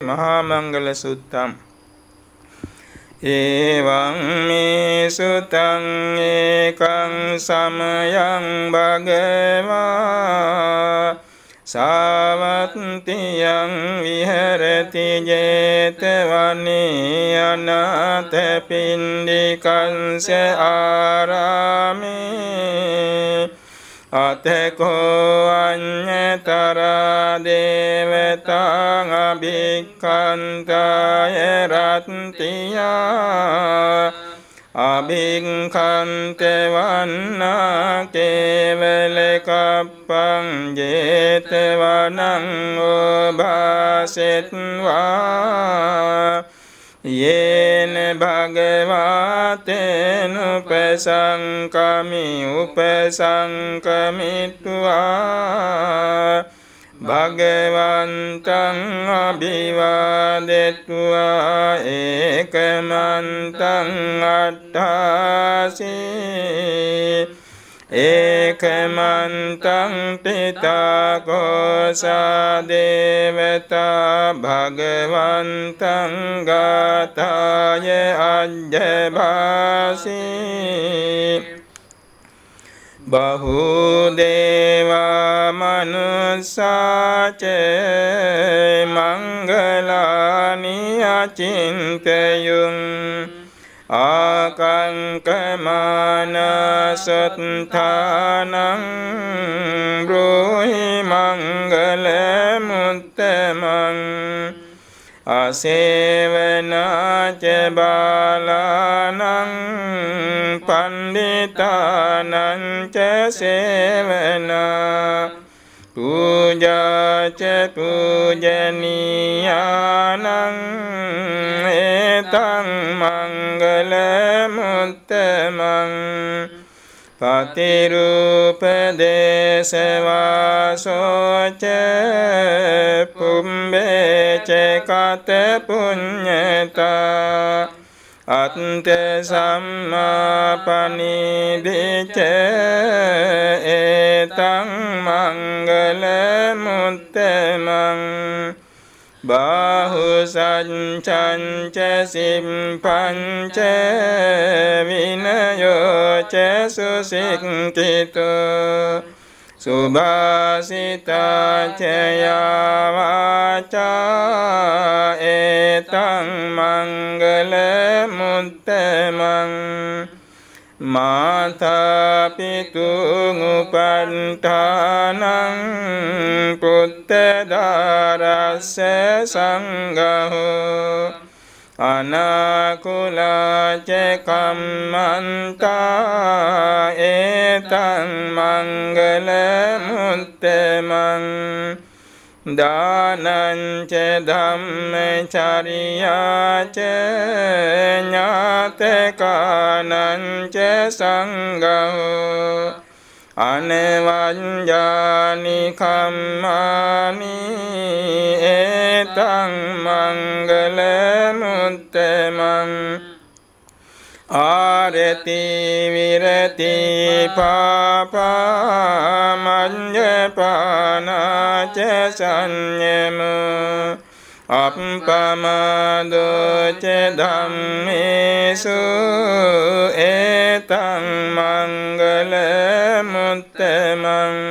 මහා මංගල සුත්තම් එවං මේ සුතං ඒකං සමයං භගවා සාවත්තියං විහෙරති ජේතවනේ අනාථ පිණ්ඩිකං ආරාමේ අතකෝ අඤ්ඤතරා දේවතාං අභික්ඛන්තාය රත්තියා අභික්ඛන්තේ වන්නා කේවල කප්පං ජේතවනං ඕභාසෙත්වා යේන භගවාතේන උපසංකමි උපසංකමිත්වා භගවන්තං අභිවාදෙත්වා ඒකමන්තං අට්ඨාසී ඒකමන්තං පිතාකෝසා දේවතා භගවන්තං ගාතාය අජ්ජභාසී බහුදේවා මනුස්සාච මංගලානි අචින්තයුං ආකංකමානසත්ථානං බ්‍රෝහි මංගල මුත්තමං අසේවනාච බාලානං පණ්ඩිතානං ච සේවනා පූජාච පූජනීයානං ඒතං මංගල මුත්තමං පතිරූපදේශවාසෝච පුම්බේච කත පුඤ්ඤතා අත්ථ සම්මාපනිදිච ඒතං මංගල මුත්තමං බාහු සංචංච සිම්පංච විනයෝච සුසික්ඛිතෝ සුභාසිතාච යාවාචා ඒතං මංගල මුත්තමං මාතා පිතුං උපට්ඨානං පුත්තදාරස්ස සංඝෝ අනාකුලාච කම්මන්තා ඒතං මංගල මුත්තමං දානං ච ධම්මචර්යාච ඥාතකානං ච සංඝෝ අනවඤ්ඤානි කම්මානි ඒතං මංගල මුත්තමං ආරති විරති පාපා මඤ්ඤපානාච සංයම අප්පමාදෝච ධම්මේසු ඒතං මංගල මුත්තමං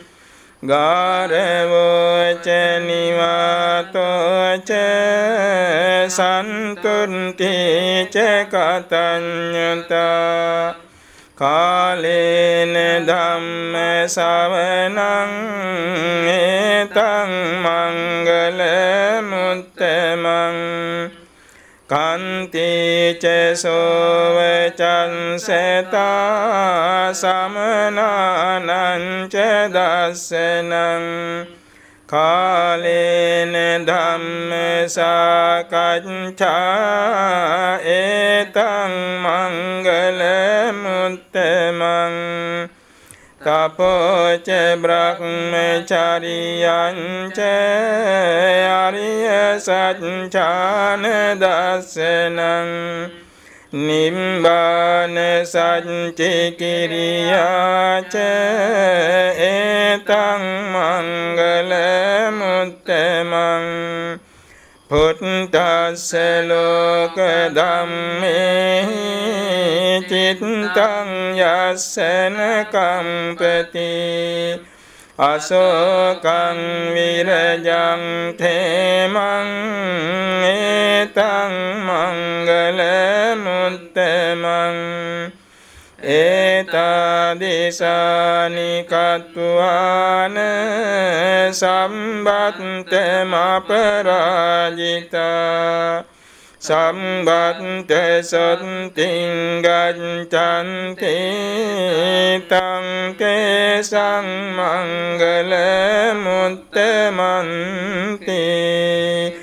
ගාරවෝච නිවාතෝච සන්තුන්තිච කතඤ්ඤතා කාලේන ධම්ම ශවනං ඒතං මංගල මුත්තමං කන්තිච සෝවචංසතා සමනානං ච දස්සනං කාලේන ධම්ම සාකච්ඡා ඒතං මංගල මුත්තමං තපෝච බ්‍රහ්මචරියං ච අරිය සත්‍යාන දස්සනං නිම්බාන සච්චි කිරියාච ඒතං මංගල මුත්තමං พุทธัสสะโลกธัมเมหิจิตตังยัสสะนกัมปติอโศกังวิรยังเทมังเอตังมังกลมุตตมังเอตาดิสานิกัตวานสัมบัตเตมาปราจิตาสัมบัตเตสัตติงกัจจันติตังเกสังมังกลมุตตมันติ